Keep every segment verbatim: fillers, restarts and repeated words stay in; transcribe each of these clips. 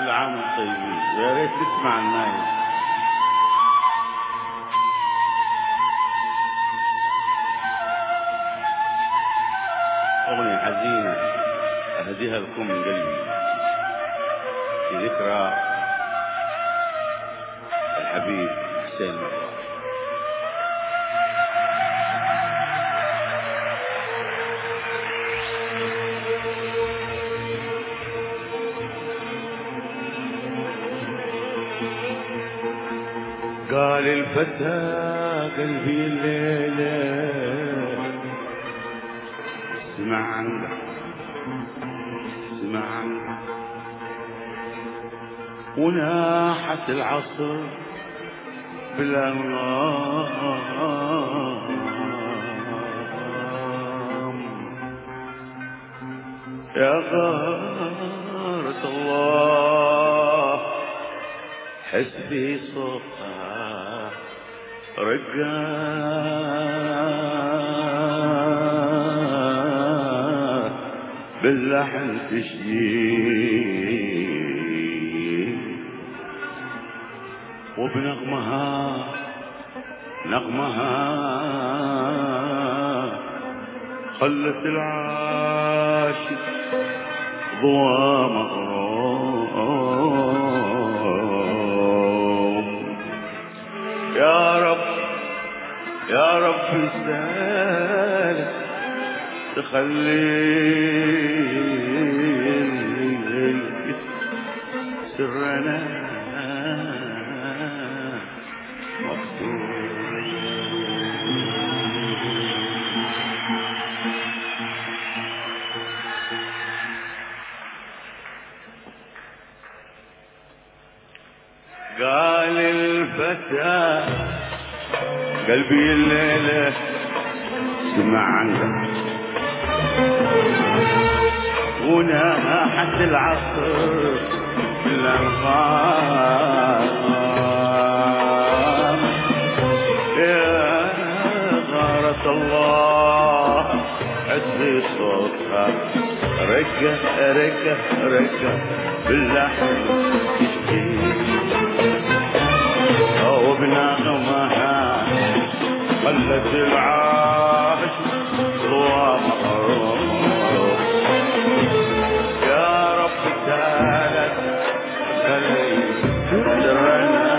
كل عام وانتم طيبين. يا ريت تسمع النايم. أغنية حزينة أهديها لكم من قلبي في ذكرى الحبيب حسين مطر. قال الفتى قلبي الليلة سمع عنك سمع عنك وناحت العصر بالأنغام يا غارة الله حس في صوتها رقات باللحن تشجيع وبنغمها نغمها خلت العاشق ضوى مغروم. يا رب يا رب انسالك تخلي سرنا مكتوب. قال الفتى قلبي الليلة سمع عنك وناحت العصر بالأنغام يا غارة الله حسي صوتها رقة رقة رقة باللحن تشكي وبنغمها خلت العاش ضوى محروم. يا رب سالت خلي سرنا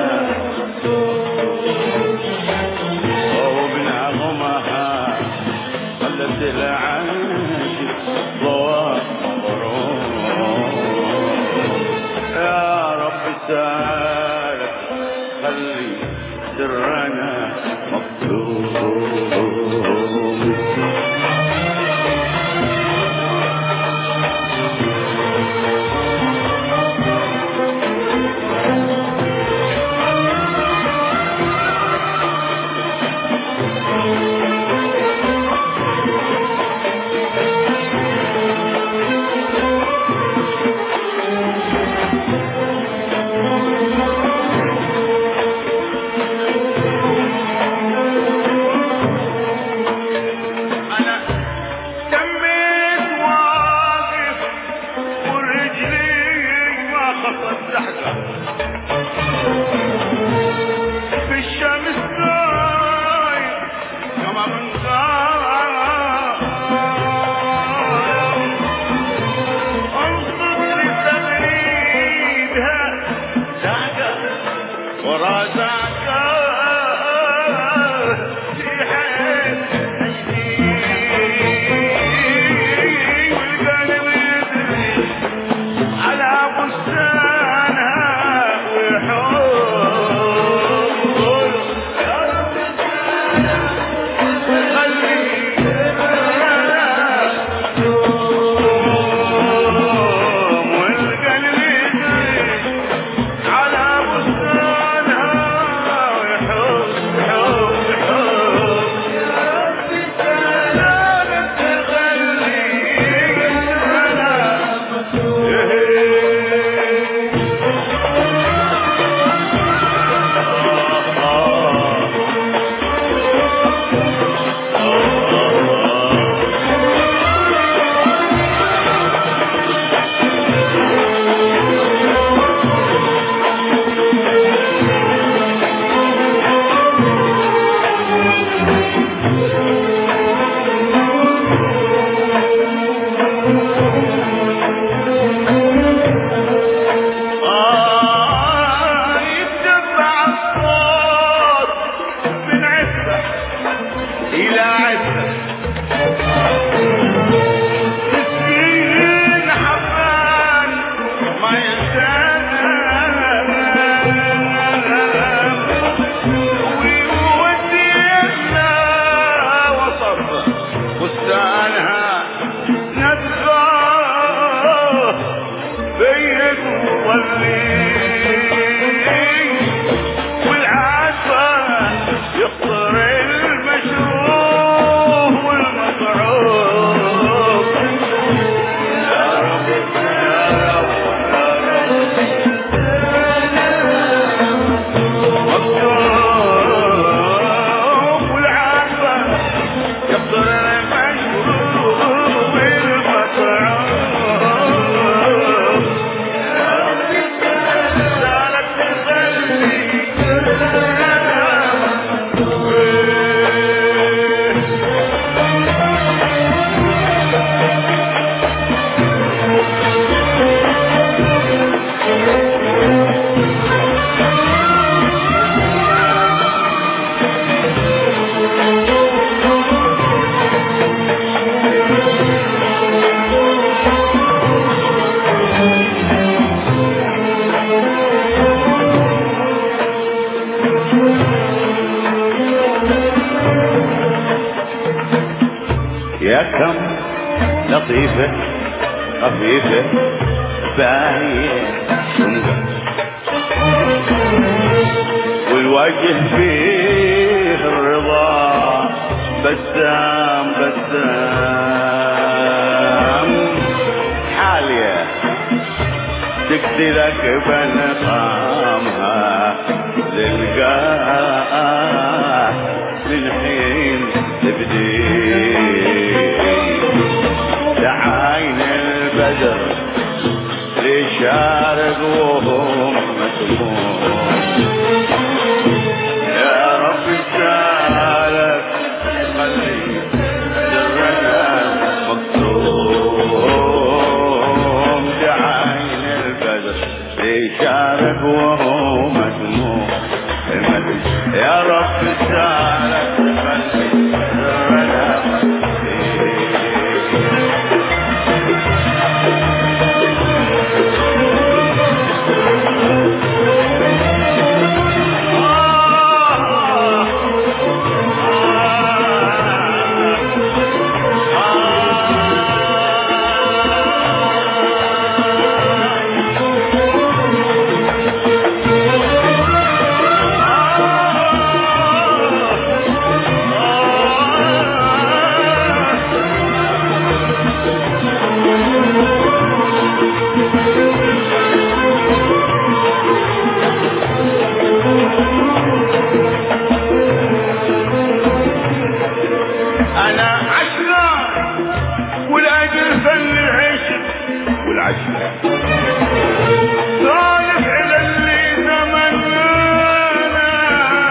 وبنغمها خلت العاش ضوى محروم. يا رب سالت خلي سرنا مكتوب. على بستانها وحور بيد وظلي والعافى يقطر المشروب والمطعوب يا رب يا رب مكتوب والعافى يقطر المشروب والمطعوب سالت تخلي يا كم لطيفة خفيفة باهية شنقة والوجه فيه الرضا بسام بسام حالية تقتلك بنقامها للقاه من حين تبدي عين البدر لشارق وهم مسموم يا رب سالك خلي سرنا مكتوم عين البدر لشارق وهم مسموم يا رب سالك خلي سرنا صالح إلى اللي تمنانا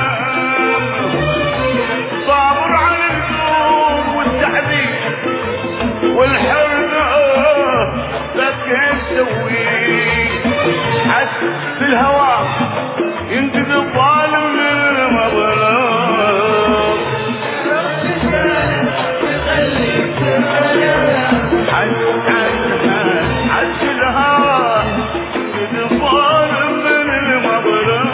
صابر على الذنوب والتعذيب والحرقة لك تسوي حس بالهوى ينتقي الظالم للمظلوم حس حس الهوى الظالم من المظلوم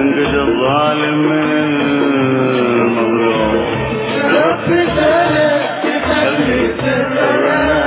ينقذ الظالم من المظلوم. رب سلك تخلي سرنا